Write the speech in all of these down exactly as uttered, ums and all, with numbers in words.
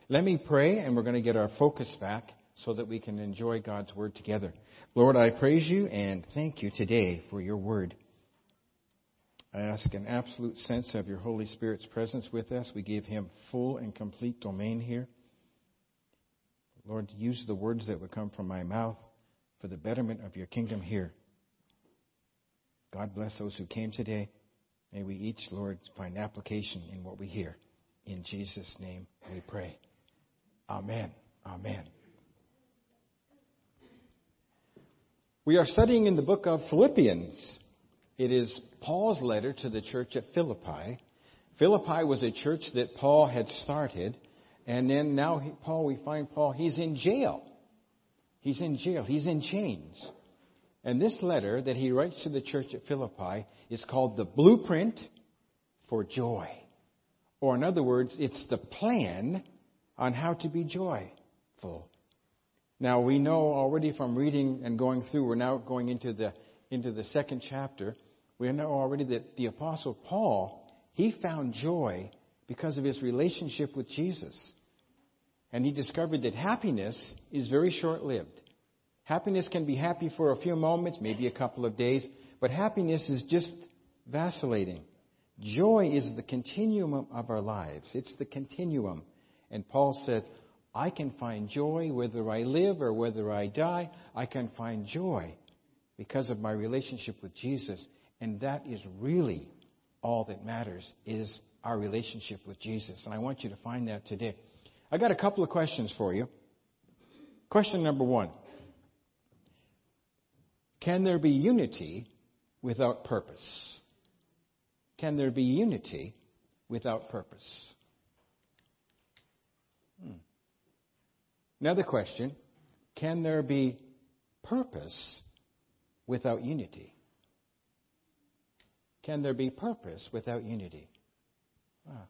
Let me pray, and we're going to get our focus back so that we can enjoy God's Word together. Lord, I praise you and thank you today for your Word. I ask an absolute sense of your Holy Spirit's presence with us. We give him full and complete domain here. Lord, use the words that would come from my mouth for the betterment of your kingdom here. God bless those who came today. May we each, Lord, find application in what we hear. In Jesus' name we pray. Amen. Amen. We are studying in the book of Philippians. It is Paul's letter to the church at Philippi. Philippi was a church that Paul had started. And then now he, Paul, we find Paul, he's in jail. He's in jail. He's in chains. And this letter that he writes to the church at Philippi is called the Blueprint for Joy. Or in other words, it's the plan on how to be joyful. Now we know already from reading and going through, we're now going into the into the second chapter. We know already that the Apostle Paul, he found joy because of his relationship with Jesus. And he discovered that happiness is very short-lived. Happiness can be happy for a few moments, maybe a couple of days, but happiness is just vacillating. Joy is the continuum of our lives. It's the continuum. And Paul said, I can find joy whether I live or whether I die. I can find joy because of my relationship with Jesus. And that is really all that matters, is our relationship with Jesus. And I want you to find that today. I got a couple of questions for you. Question number one. Can there be unity without purpose? Can there be unity without purpose? Hmm. Another question. Can there be purpose without unity? Can there be purpose without unity? Wow.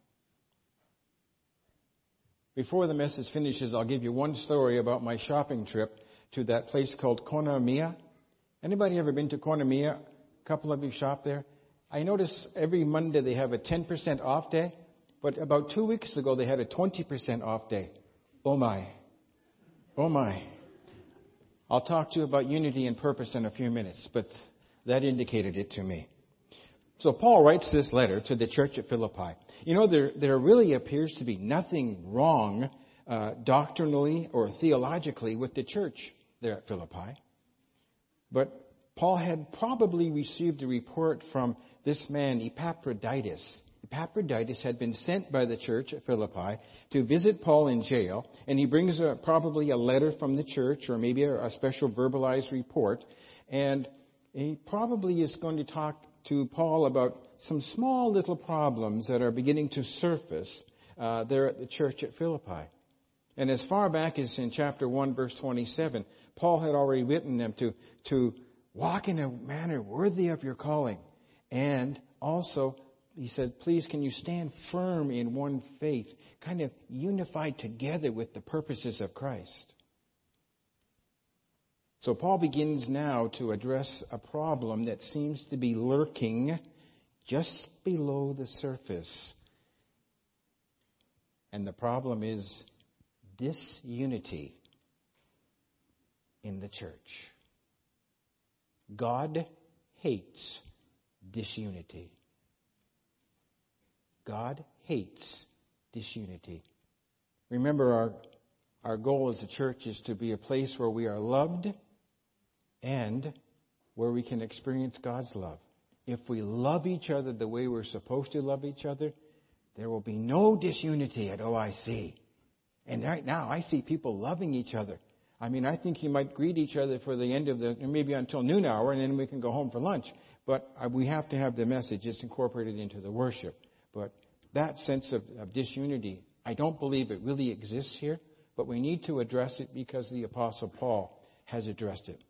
Before the message finishes, I'll give you one story about my shopping trip to that place called Konamiya. Anybody ever been to Konamiya? A couple of you shop there. I notice every Monday they have a ten percent off day, but about two weeks ago they had a twenty percent off day. Oh my. Oh my. I'll talk to you about unity and purpose in a few minutes, but that indicated it to me. So Paul writes this letter to the church at Philippi. You know, there, there really appears to be nothing wrong uh, doctrinally or theologically with the church there at Philippi. But Paul had probably received a report from this man, Epaphroditus. Epaphroditus had been sent by the church at Philippi to visit Paul in jail, and he brings a, probably a letter from the church or maybe a, a special verbalized report, and he probably is going to talk to Paul about some small little problems that are beginning to surface uh, there at the church at Philippi. And as far back as in chapter one, verse twenty-seven, Paul had already written them to, to walk in a manner worthy of your calling. And also, he said, please, can you stand firm in one faith, kind of unified together with the purposes of Christ? So Paul begins now to address a problem that seems to be lurking just below the surface. And the problem is disunity in the church. God hates disunity. God hates disunity. Remember, our, our goal as a church is to be a place where we are loved and where we can experience God's love. If we love each other the way we're supposed to love each other, there will be no disunity at O I C. And right now, I see people loving each other. I mean, I think you might greet each other for the end of the, maybe until noon hour, and then we can go home for lunch. But we have to have the message. It's incorporated into the worship. But that sense of, of disunity, I don't believe it really exists here. But we need to address it because the Apostle Paul has addressed it.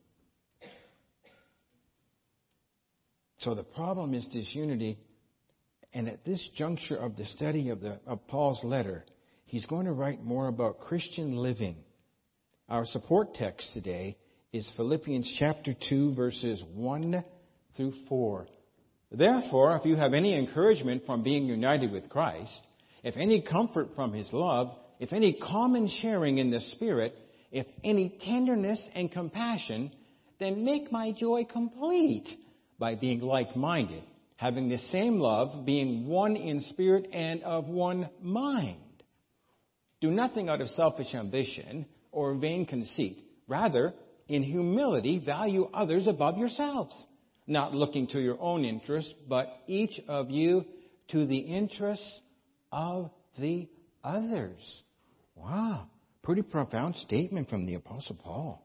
So the problem is disunity. And at this juncture of the study of, the, of Paul's letter, he's going to write more about Christian living. Our support text today is Philippians chapter two, verses one through four. Therefore, if you have any encouragement from being united with Christ, if any comfort from his love, if any common sharing in the Spirit, if any tenderness and compassion, then make my joy complete by being like-minded, having the same love, being one in spirit and of one mind. Do nothing out of selfish ambition or vain conceit. Rather, in humility, value others above yourselves, not looking to your own interest, but each of you to the interests of the others. Wow, pretty profound statement from the Apostle Paul.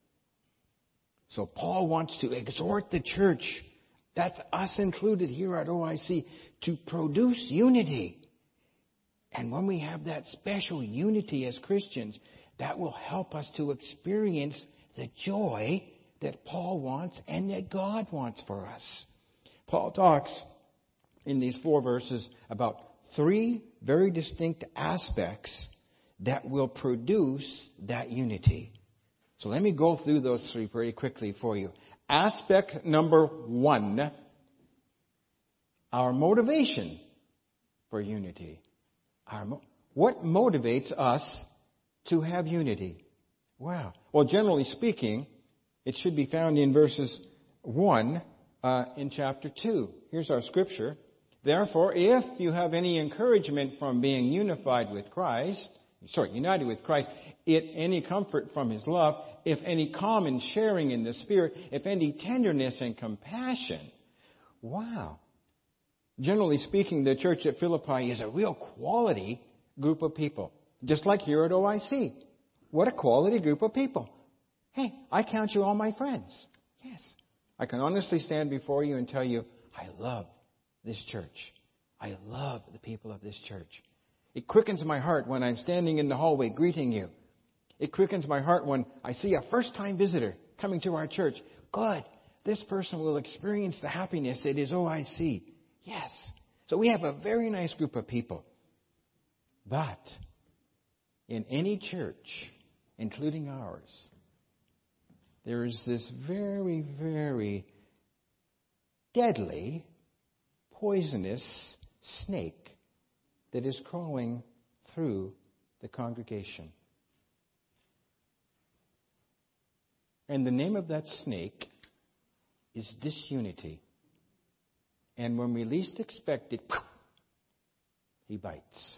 So Paul wants to exhort the church, that's us included here at O I C, to produce unity. And when we have that special unity as Christians, that will help us to experience the joy that Paul wants and that God wants for us. Paul talks in these four verses about three very distinct aspects that will produce that unity. So let me go through those three very quickly for you. Aspect number one, our motivation for unity. Our mo- what motivates us to have unity? Wow. Well, generally speaking, it should be found in verses one uh, in chapter two. Here's our scripture. Therefore, if you have any encouragement from being unified with Christ, sorry, united with Christ, if any comfort from His love, if any common sharing in the Spirit, if any tenderness and compassion. Wow. Generally speaking, the church at Philippi is a real quality group of people. Just like here at O I C. What a quality group of people. Hey, I count you all my friends. Yes. I can honestly stand before you and tell you, I love this church. I love the people of this church. It quickens my heart when I'm standing in the hallway greeting you. It quickens my heart when I see a first-time visitor coming to our church. Good. This person will experience the happiness that is O I C. Yes. So we have a very nice group of people. But in any church, including ours, there is this very, very deadly, poisonous snake that is crawling through the congregation. And the name of that snake is disunity. And when we least expect it, he bites.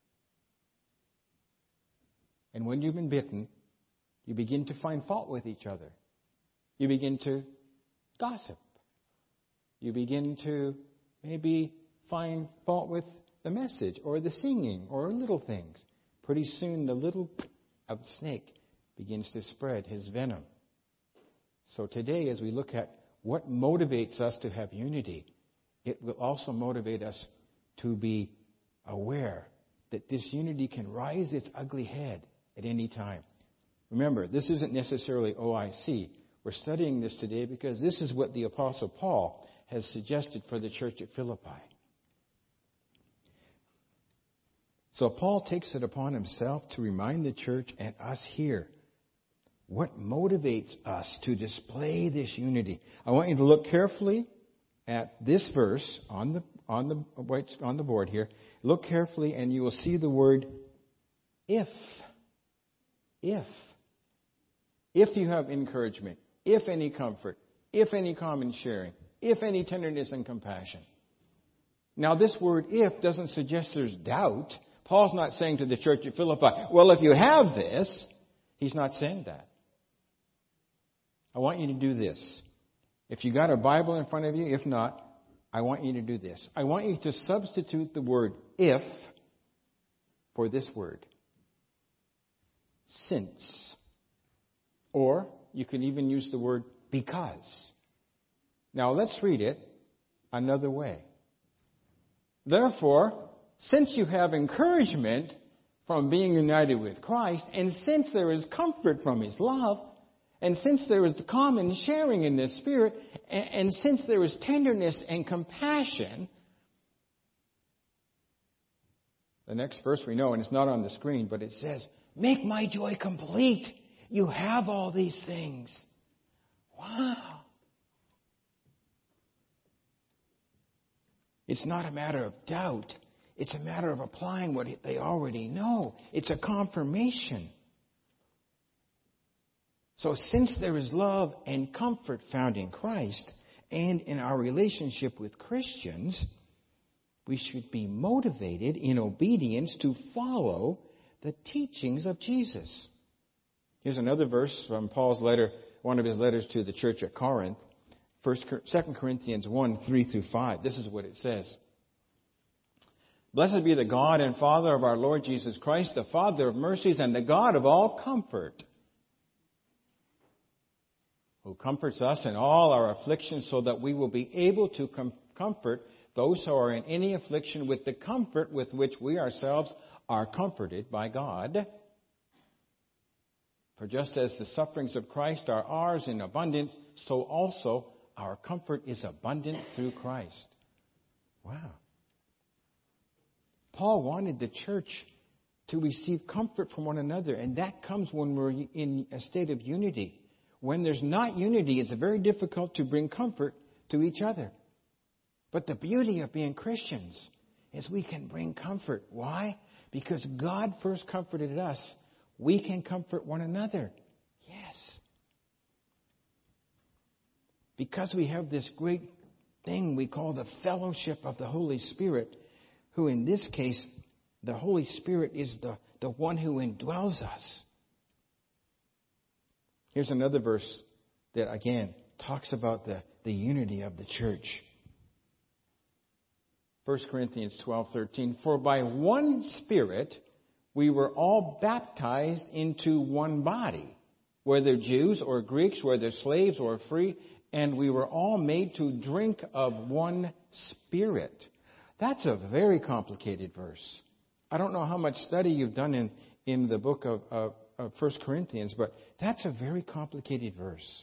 And when you've been bitten, you begin to find fault with each other. You begin to gossip. You begin to maybe find fault with the message or the singing or little things. Pretty soon the little of the snake begins to spread his venom. So today, as we look at what motivates us to have unity, it will also motivate us to be aware that this unity can rise its ugly head at any time. Remember, this isn't necessarily O I C. We're studying this today because this is what the Apostle Paul has suggested for the church at Philippi. So Paul takes it upon himself to remind the church and us here what motivates us to display this unity. I want you to look carefully at this verse on the on the on the board here. Look carefully and you will see the word if. If. If you have encouragement, if any comfort, if any common sharing, if any tenderness and compassion. Now this word if doesn't suggest there's doubt. Paul's not saying to the church at Philippi, well, if you have this, he's not saying that. I want you to do this. If you got a Bible in front of you, if not, I want you to do this. I want you to substitute the word if for this word. Since. Or you can even use the word because. Now let's read it another way. Therefore, since you have encouragement from being united with Christ, and since there is comfort from His love, and since there is common sharing in the Spirit, and, and since there is tenderness and compassion, the next verse we know, and it's not on the screen, but it says, make my joy complete. You have all these things. Wow. It's not a matter of doubt. It's a matter of applying what they already know. It's a confirmation. So since there is love and comfort found in Christ and in our relationship with Christians, we should be motivated in obedience to follow the teachings of Jesus. Here's another verse from Paul's letter, one of his letters to the church at Corinth, First, Second Corinthians one, three through five. This is what it says. Blessed be the God and Father of our Lord Jesus Christ, the Father of mercies and the God of all comfort, who comforts us in all our afflictions so that we will be able to com- comfort those who are in any affliction with the comfort with which we ourselves are comforted by God. For just as the sufferings of Christ are ours in abundance, so also our comfort is abundant through Christ. Wow. Paul wanted the church to receive comfort from one another, and that comes when we're in a state of unity. When there's not unity, it's very difficult to bring comfort to each other. But the beauty of being Christians is we can bring comfort. Why? Because God first comforted us. We can comfort one another. Yes. Because we have this great thing we call the fellowship of the Holy Spirit, who in this case, the Holy Spirit is the, the one who indwells us. Here's another verse that, again, talks about the, the unity of the church. First Corinthians twelve thirteen. For by one Spirit we were all baptized into one body, whether Jews or Greeks, whether slaves or free, and we were all made to drink of one Spirit. That's a very complicated verse. I don't know how much study you've done in, in the book of, of, of First Corinthians, but that's a very complicated verse.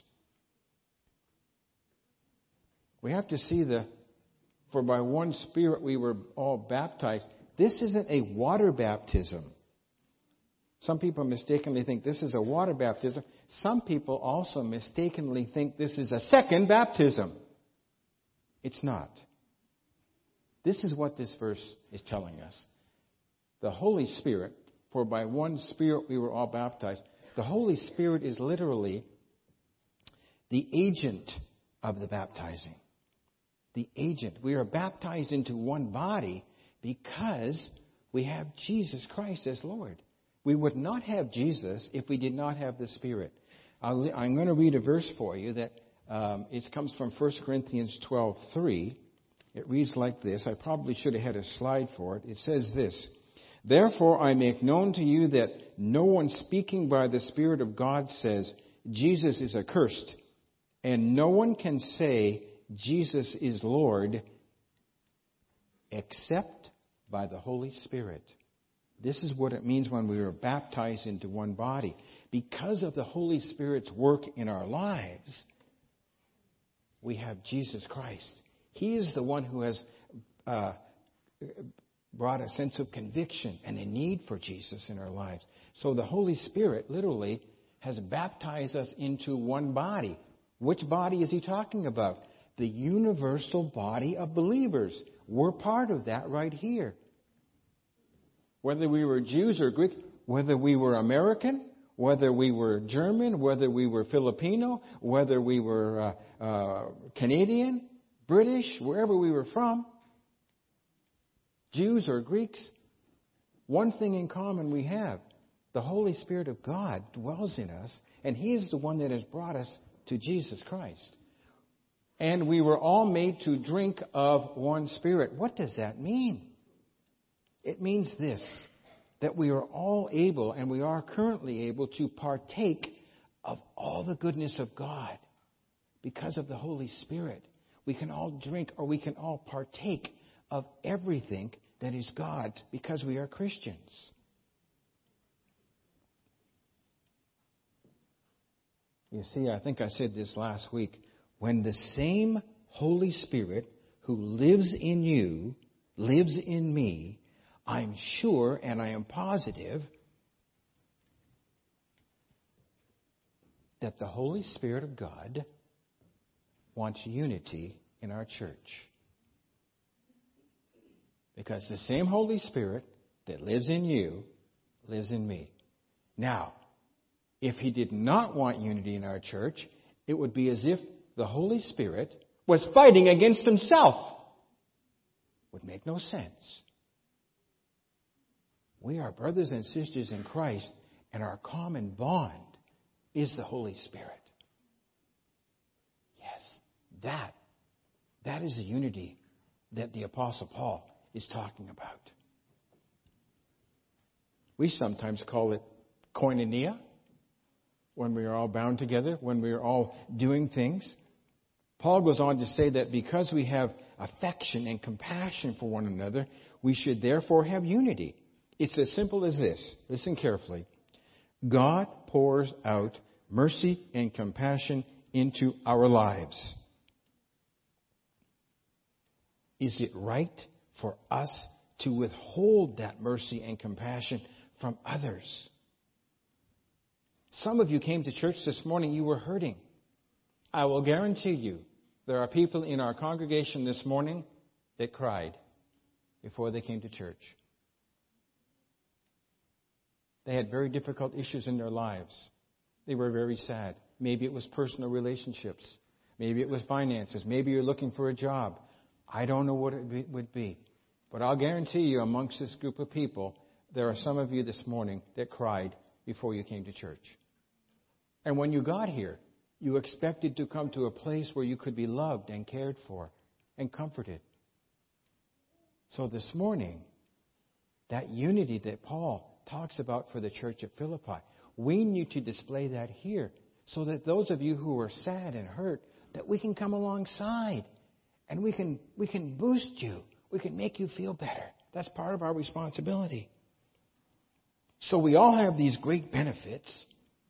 We have to see the, for by one Spirit we were all baptized. This isn't a water baptism. Some people mistakenly think this is a water baptism. Some people also mistakenly think this is a second baptism. It's not. This is what this verse is telling us. The Holy Spirit, for by one Spirit we were all baptized. The Holy Spirit is literally the agent of the baptizing. The agent. We are baptized into one body because we have Jesus Christ as Lord. We would not have Jesus if we did not have the Spirit. I'll, I'm going to read a verse for you that um, it comes from First Corinthians twelve three. It reads like this. I probably should have had a slide for it. It says this. Therefore I make known to you that no one speaking by the Spirit of God says, Jesus is accursed. And no one can say, Jesus is Lord, except by the Holy Spirit. This is what it means when we are baptized into one body. Because of the Holy Spirit's work in our lives, we have Jesus Christ. He is the one who has uh, brought a sense of conviction and a need for Jesus in our lives. So the Holy Spirit literally has baptized us into one body. Which body is he talking about? The universal body of believers. We're part of that right here. Whether we were Jews or Greek, whether we were American, whether we were German, whether we were Filipino, whether we were uh, uh, Canadian, British, wherever we were from, Jews or Greeks, one thing in common we have. The Holy Spirit of God dwells in us, and He is the one that has brought us to Jesus Christ. And we were all made to drink of one Spirit. What does that mean? It means this, that we are all able, and we are currently able, to partake of all the goodness of God because of the Holy Spirit. We can all drink, or we can all partake of everything that is God's because we are Christians. You see, I think I said this last week. When the same Holy Spirit who lives in you lives in me, I'm sure and I am positive that the Holy Spirit of God wants unity in our church. Because the same Holy Spirit that lives in you lives in me. Now, if he did not want unity in our church, it would be as if the Holy Spirit was fighting against himself. Would make no sense. We are brothers and sisters in Christ, and our common bond is the Holy Spirit. Yes, that, that is the unity that the Apostle Paul is talking about. We sometimes call it koinonia, when we are all bound together, when we are all doing things. Paul goes on to say that because we have affection and compassion for one another, we should therefore have unity. It's as simple as this. Listen carefully. God pours out mercy and compassion into our lives. Is it right for us to withhold that mercy and compassion from others? Some of you came to church this morning, you were hurting. I will guarantee you, there are people in our congregation this morning that cried before they came to church. They had very difficult issues in their lives. They were very sad. Maybe it was personal relationships. Maybe it was finances. Maybe you're looking for a job. I don't know what it would be. But I'll guarantee you amongst this group of people, there are some of you this morning that cried before you came to church. And when you got here, you expected to come to a place where you could be loved and cared for and comforted. So this morning, that unity that Paul talks about for the church at Philippi, we need to display that here so that those of you who are sad and hurt, that we can come alongside and we can we can boost you. We can make you feel better. That's part of our responsibility. So we all have these great benefits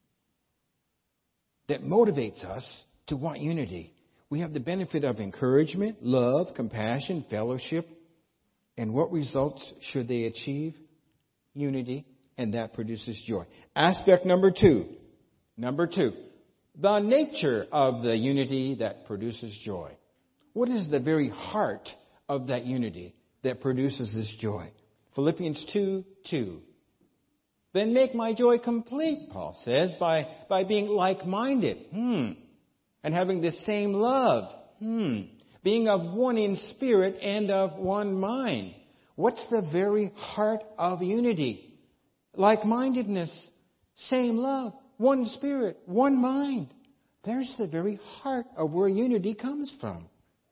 that motivates us to want unity. We have the benefit of encouragement, love, compassion, fellowship. And what results should they achieve? Unity, and that produces joy. Aspect number two. Number two, the nature of the unity that produces joy. What is the very heart of that unity that produces this joy? Philippians two two. Then make my joy complete, Paul says, by, by being like-minded, hmm, and having the same love, hmm, being of one in spirit and of one mind. What's the very heart of unity? Like-mindedness, same love, one spirit, one mind. There's the very heart of where unity comes from.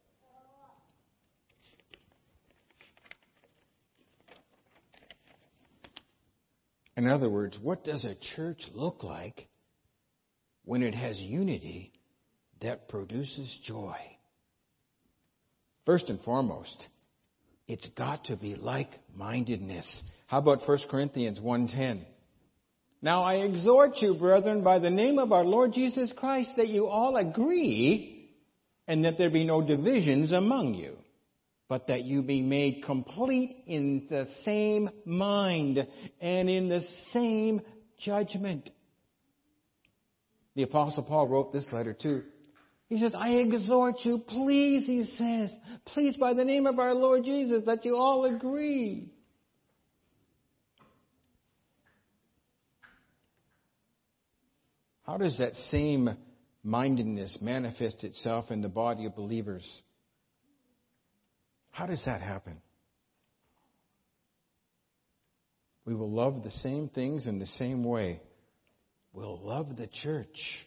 In other words, what does a church look like when it has unity that produces joy? First and foremost, it's got to be like-mindedness. How about First Corinthians one ten? Now I exhort you, brethren, by the name of our Lord Jesus Christ, that you all agree and that there be no divisions among you, but that you be made complete in the same mind and in the same judgment. The Apostle Paul wrote this letter too. He says, I exhort you, please, he says, please, by the name of our Lord Jesus, that you all agree. How does that same mindedness manifest itself in the body of believers? How does that happen? We will love the same things in the same way. We'll love the church.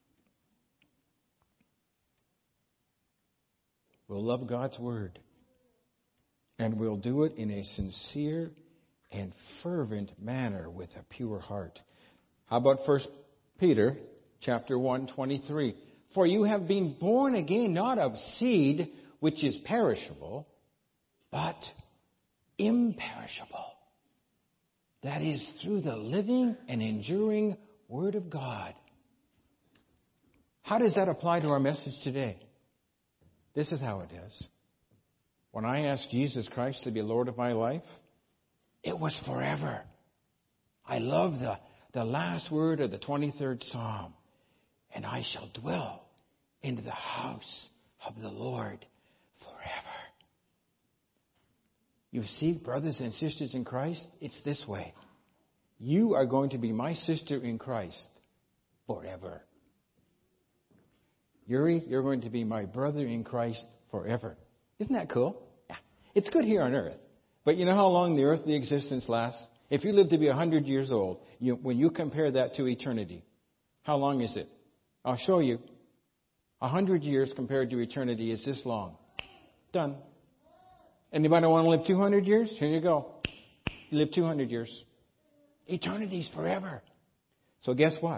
We'll love God's Word. And we'll do it in a sincere and fervent manner with a pure heart. How about First Peter chapter one, twenty-three? For you have been born again, not of seed which is perishable, but imperishable. That is through the living and enduring Word of God. How does that apply to our message today? This is how it is. When I asked Jesus Christ to be Lord of my life, it was forever. I love the, the last word of the twenty-third Psalm. And I shall dwell in the house of the Lord forever. You see, brothers and sisters in Christ, it's this way. You are going to be my sister in Christ forever. Yuri, you're going to be my brother in Christ forever. Isn't that cool? Yeah. It's good here on earth. But you know how long the earthly existence lasts? If you live to be one hundred years old, you, when you compare that to eternity, how long is it? I'll show you. one hundred years compared to eternity is this long. Done. Anybody want to live two hundred years? Here you go. You live two hundred years. Eternity's forever. So guess what?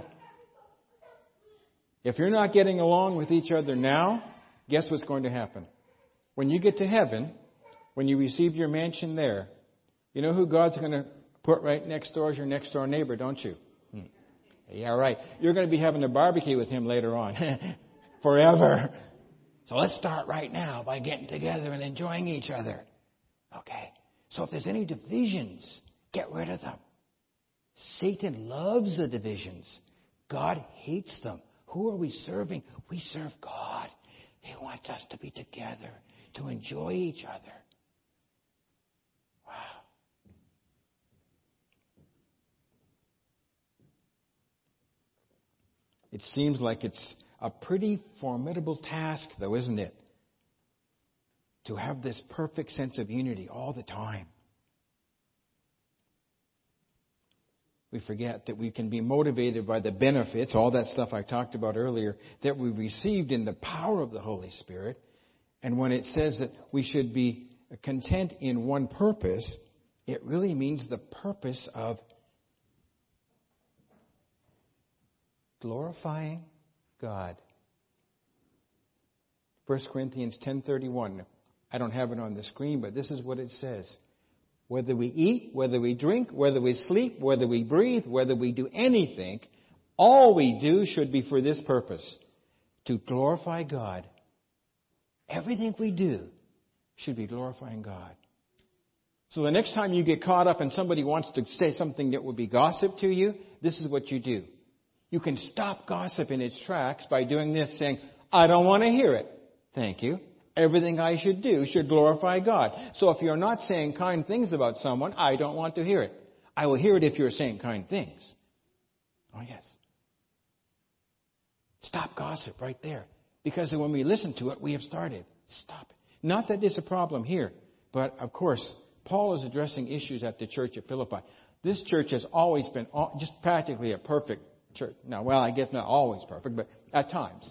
If you're not getting along with each other now, guess what's going to happen? When you get to heaven, when you receive your mansion there, you know who God's going to put right next door as your next door neighbor, don't you? Hmm. Yeah, right. You're going to be having a barbecue with him later on. Forever. So let's start right now by getting together and enjoying each other. Okay. So if there's any divisions, get rid of them. Satan loves the divisions. God hates them. Who are we serving? We serve God. He wants us to be together, to enjoy each other. Wow. It seems like it's a pretty formidable task, though, isn't it? To have this perfect sense of unity all the time. We forget that we can be motivated by the benefits, all that stuff I talked about earlier, that we received in the power of the Holy Spirit. And when it says that we should be content in one purpose, it really means the purpose of glorifying God. First Corinthians ten thirty-one. I don't have it on the screen, but this is what it says. Whether we eat, whether we drink, whether we sleep, whether we breathe, whether we do anything, all we do should be for this purpose, to glorify God. Everything we do should be glorifying God. So the next time you get caught up and somebody wants to say something that would be gossip to you, this is what you do. You can stop gossip in its tracks by doing this, saying, I don't want to hear it. Thank you. Everything I should do should glorify God. So if you're not saying kind things about someone, I don't want to hear it. I will hear it if you're saying kind things. Oh, yes. Stop gossip right there. Because when we listen to it, we have started. Stop it. Not that there's a problem here. But, of course, Paul is addressing issues at the church at Philippi. This church has always been just practically a perfect church. Now, well, I guess not always perfect, but at times.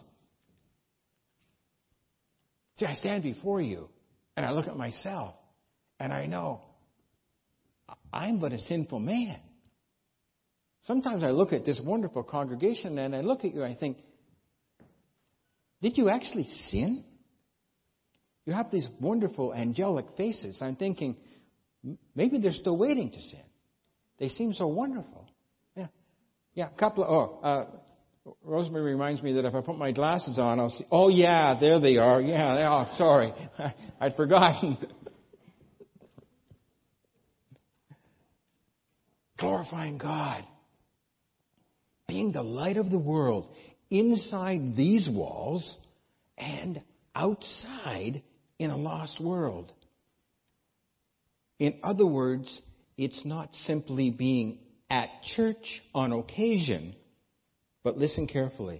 See, I stand before you, and I look at myself, and I know I'm but a sinful man. Sometimes I look at this wonderful congregation, and I look at you, and I think, did you actually sin? You have these wonderful angelic faces. I'm thinking, maybe they're still waiting to sin. They seem so wonderful. Yeah, yeah. A couple of, oh, uh, Rosemary reminds me that if I put my glasses on, I'll see, oh yeah, there they are. Yeah, oh, sorry. I'd forgotten. Glorifying God. Being the light of the world inside these walls and outside in a lost world. In other words, it's not simply being at church on occasion, but listen carefully.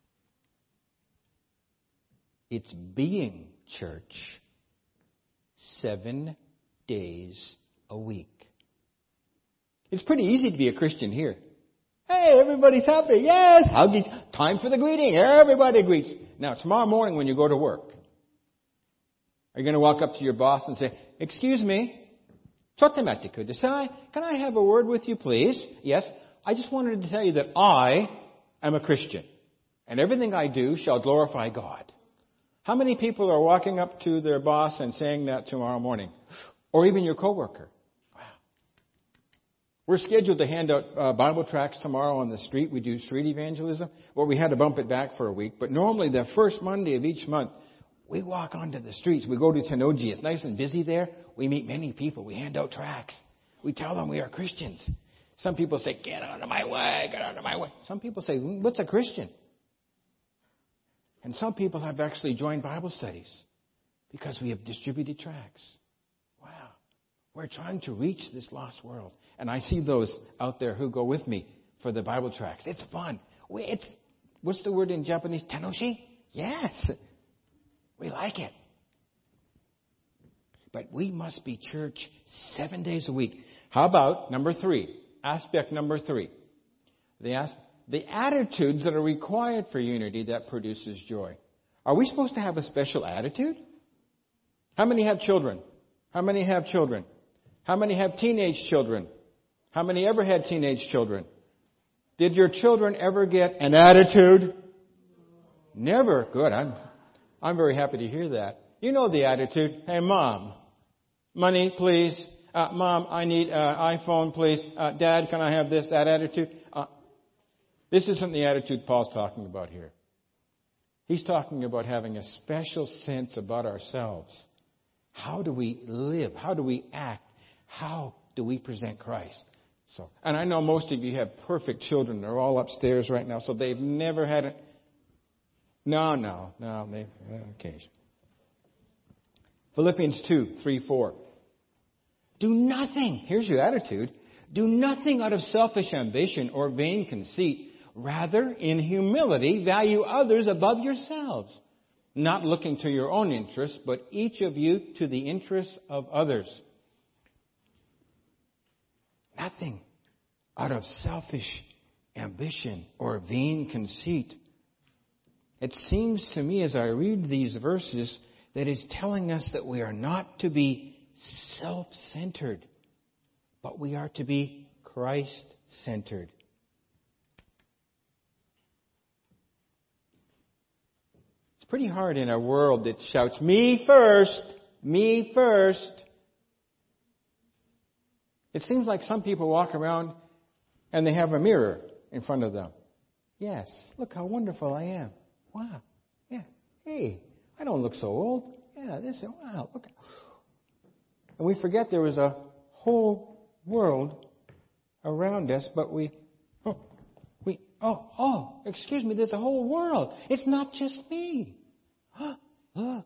It's being church seven days a week. It's pretty easy to be a Christian here. Hey, everybody's happy. Yes, huggies. Time for the greeting. Everybody greets. Now, tomorrow morning when you go to work, are you going to walk up to your boss and say, excuse me, can I have a word with you, please? Yes, I just wanted to tell you that I am a Christian, and everything I do shall glorify God. How many people are walking up to their boss and saying that tomorrow morning? Or even your coworker? Wow. We're scheduled to hand out uh, Bible tracts tomorrow on the street. We do street evangelism. Well, we had to bump it back for a week, but normally the first Monday of each month, we walk onto the streets. We go to Tenoji. It's nice and busy there. We meet many people. We hand out tracts. We tell them we are Christians. Some people say, get out of my way, get out of my way. Some people say, what's a Christian? And some people have actually joined Bible studies because we have distributed tracts. Wow. We're trying to reach this lost world. And I see those out there who go with me for the Bible tracts. It's fun. We, it's, what's the word in Japanese? Tanoshi? Yes. We like it. But we must be church seven days a week. How about number three? Aspect number three. The, as, the attitudes that are required for unity that produces joy. Are we supposed to have a special attitude? How many have children? How many have children? How many have teenage children? How many ever had teenage children? Did your children ever get an attitude? Never. Good. I'm, I'm very happy to hear that. You know the attitude. Hey, Mom, money, please. Uh, Mom, I need an uh, iPhone, please. Uh, Dad, can I have this, that attitude? Uh, this isn't the attitude Paul's talking about here. He's talking about having a special sense about ourselves. How do we live? How do we act? How do we present Christ? So, and I know most of you have perfect children. They're all upstairs right now, so they've never had it. No, no, no, they've had an occasion. Philippians two, three, four. Do nothing, here's your attitude, do nothing out of selfish ambition or vain conceit. Rather, in humility, value others above yourselves, not looking to your own interests, but each of you to the interests of others. Nothing out of selfish ambition or vain conceit. It seems to me as I read these verses that it's telling us that we are not to be self-centered, but we are to be Christ-centered. It's pretty hard in a world that shouts, me first, me first. It seems like some people walk around and they have a mirror in front of them. Yes, look how wonderful I am. Wow. Yeah. Hey, I don't look so old. Yeah, this, wow, look. And we forget there is a whole world around us, but we, oh, we, oh, oh, excuse me, there's a whole world. It's not just me. Look.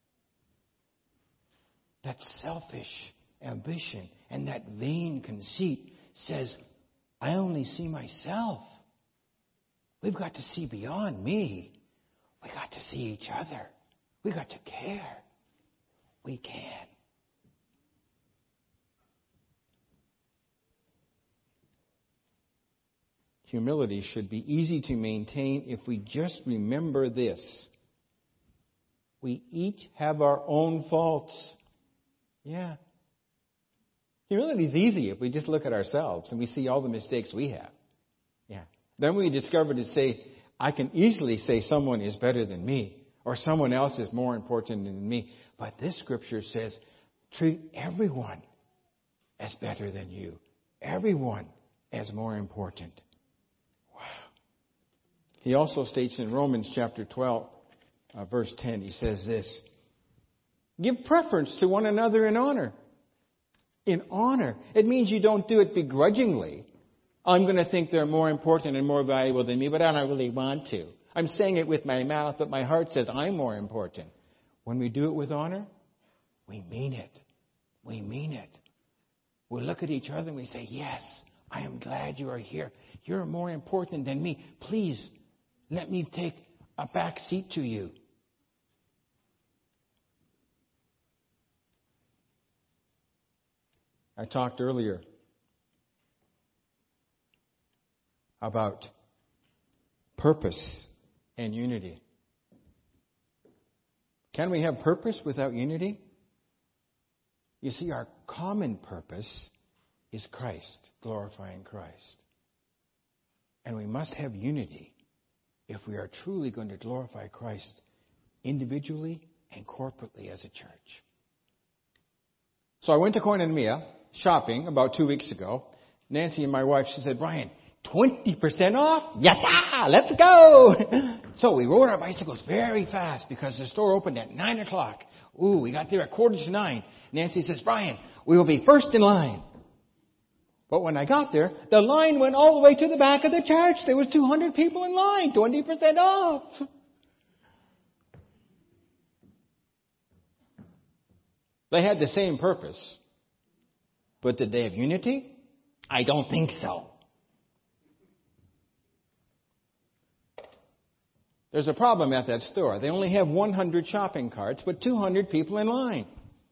That selfish ambition and that vain conceit says, I only see myself. We've got to see beyond me. We got to see each other. We got to care. We can. Humility should be easy to maintain if we just remember this. We each have our own faults. Yeah. Humility is easy if we just look at ourselves and we see all the mistakes we have. Yeah. Then we discover to say, I can easily say someone is better than me or someone else is more important than me. But this scripture says, treat everyone as better than you. Everyone as more important. Wow. He also states in Romans chapter twelve, uh, verse ten, he says this, give preference to one another in honor. In honor. It means you don't do it begrudgingly. I'm going to think they're more important and more valuable than me, but I don't really want to. I'm saying it with my mouth, but my heart says I'm more important. When we do it with honor, we mean it. We mean it. We look at each other and we say, yes, I am glad you are here. You're more important than me. Please, let me take a back seat to you. I talked earlier about purpose and unity. Can we have purpose without unity? You see, our common purpose is Christ, glorifying Christ. And we must have unity if we are truly going to glorify Christ individually and corporately as a church. So I went to Koinonia shopping about two weeks ago. Nancy and my wife, she said, Brian, twenty percent off? Yatta! Let's go! So we rode our bicycles very fast because the store opened at nine o'clock. Ooh, we got there at quarter to nine. Nancy says, Brian, we will be first in line. But when I got there, the line went all the way to the back of the church. There was two hundred people in line, twenty percent off. They had the same purpose. But did they have unity? I don't think so. There's a problem at that store. They only have one hundred shopping carts, but two hundred people in line.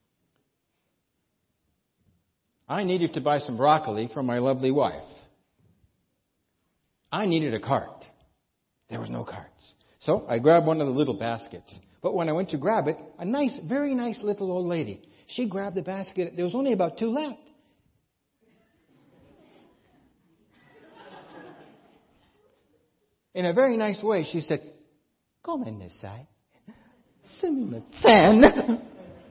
I needed to buy some broccoli for my lovely wife. I needed a cart. There was no carts. So I grabbed one of the little baskets. But when I went to grab it, a nice, very nice little old lady, she grabbed the basket. There was only about two left. In a very nice way, she said, "Come in this side. Send me ten."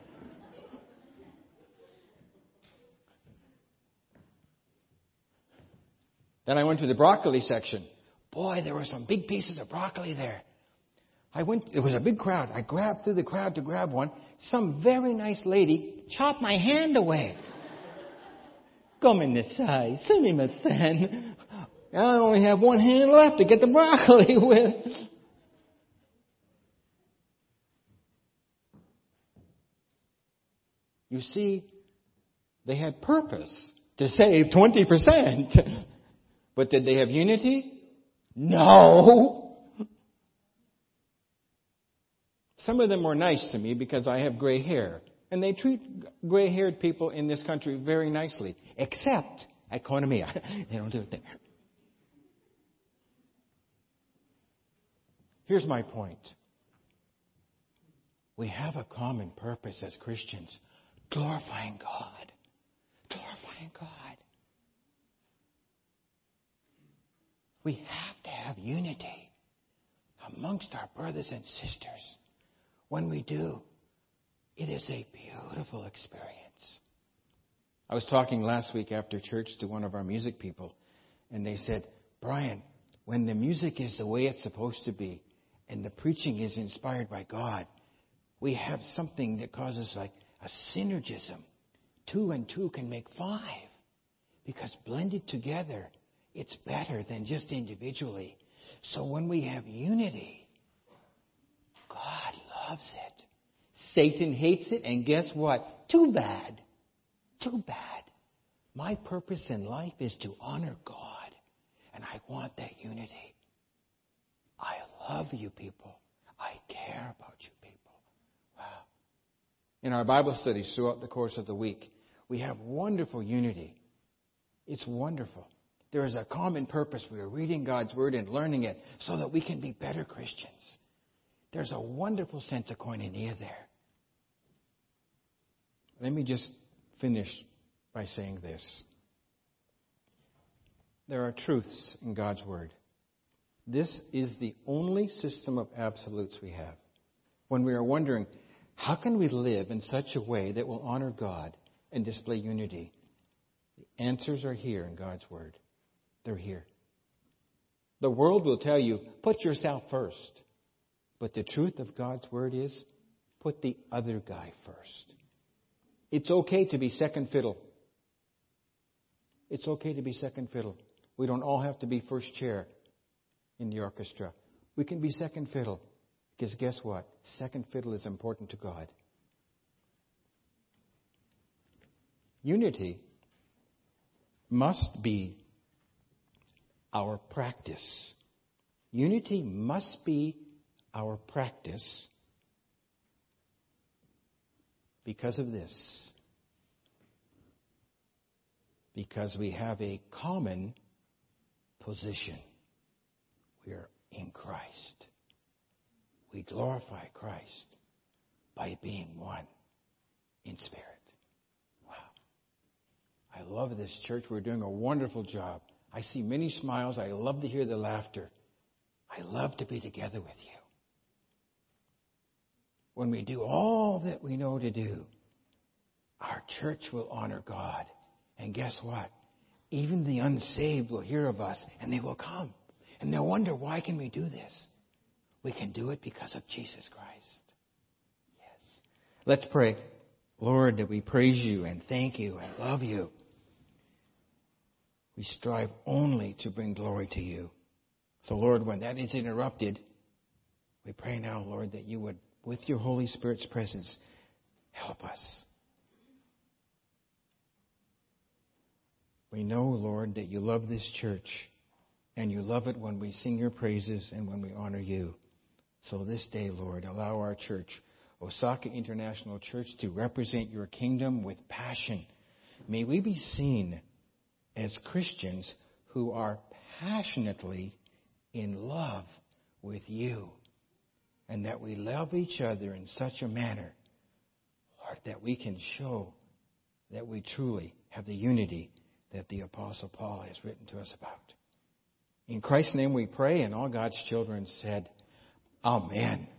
Then I went to the broccoli section. Boy, there were some big pieces of broccoli there. I went, it was a big crowd. I grabbed through the crowd to grab one. Some very nice lady chopped my hand away. "Come in this side. Send me my son. I only have one hand left to get the broccoli with." You see, they had purpose to save twenty percent. But did they have unity? No. Some of them were nice to me because I have gray hair. And they treat gray-haired people in this country very nicely. Except at Koinonia. They don't do it there. Here's my point. We have a common purpose as Christians. Glorifying God. Glorifying God. We have to have unity amongst our brothers and sisters. When we do, it is a beautiful experience. I was talking last week after church to one of our music people, and they said, "Brian, when the music is the way it's supposed to be, and the preaching is inspired by God, we have something that causes like a synergism. Two and two can make five. Because blended together, it's better than just individually. So when we have unity, God loves it. Satan hates it, and guess what? Too bad. Too bad. My purpose in life is to honor God, and I want that unity. I love you people. I care about you people. Wow. In our Bible studies throughout the course of the week, we have wonderful unity. It's wonderful. There is a common purpose. We are reading God's Word and learning it so that we can be better Christians. There's a wonderful sense of koinonia there. Let me just finish by saying this. There are truths in God's Word. This is the only system of absolutes we have. When we are wondering, how can we live in such a way that will honor God and display unity? The answers are here in God's Word. They're here. The world will tell you, put yourself first. But the truth of God's Word is, put the other guy first. It's okay to be second fiddle. It's okay to be second fiddle. We don't all have to be first chair in the orchestra. We can be second fiddle. Because guess what? Second fiddle is important to God. Unity must be our practice. Unity must be our practice because of this. Because we have a common position. We are in Christ. We glorify Christ by being one in spirit. Wow. I love this church. We're doing a wonderful job. I see many smiles. I love to hear the laughter. I love to be together with you. When we do all that we know to do, our church will honor God. And guess what? Even the unsaved will hear of us and they will come. And they'll wonder, why can we do this? We can do it because of Jesus Christ. Yes. Let's pray. Lord, that we praise you and thank you and love you. We strive only to bring glory to you. So, Lord, when that is interrupted, we pray now, Lord, that you would, with your Holy Spirit's presence, help us. We know, Lord, that you love this church, and you love it when we sing your praises and when we honor you. So this day, Lord, allow our church, Osaka International Church, to represent your kingdom with passion. May we be seen as Christians who are passionately in love with you, and that we love each other in such a manner, Lord, that we can show that we truly have the unity that the Apostle Paul has written to us about. In Christ's name we pray, and all God's children said, Amen.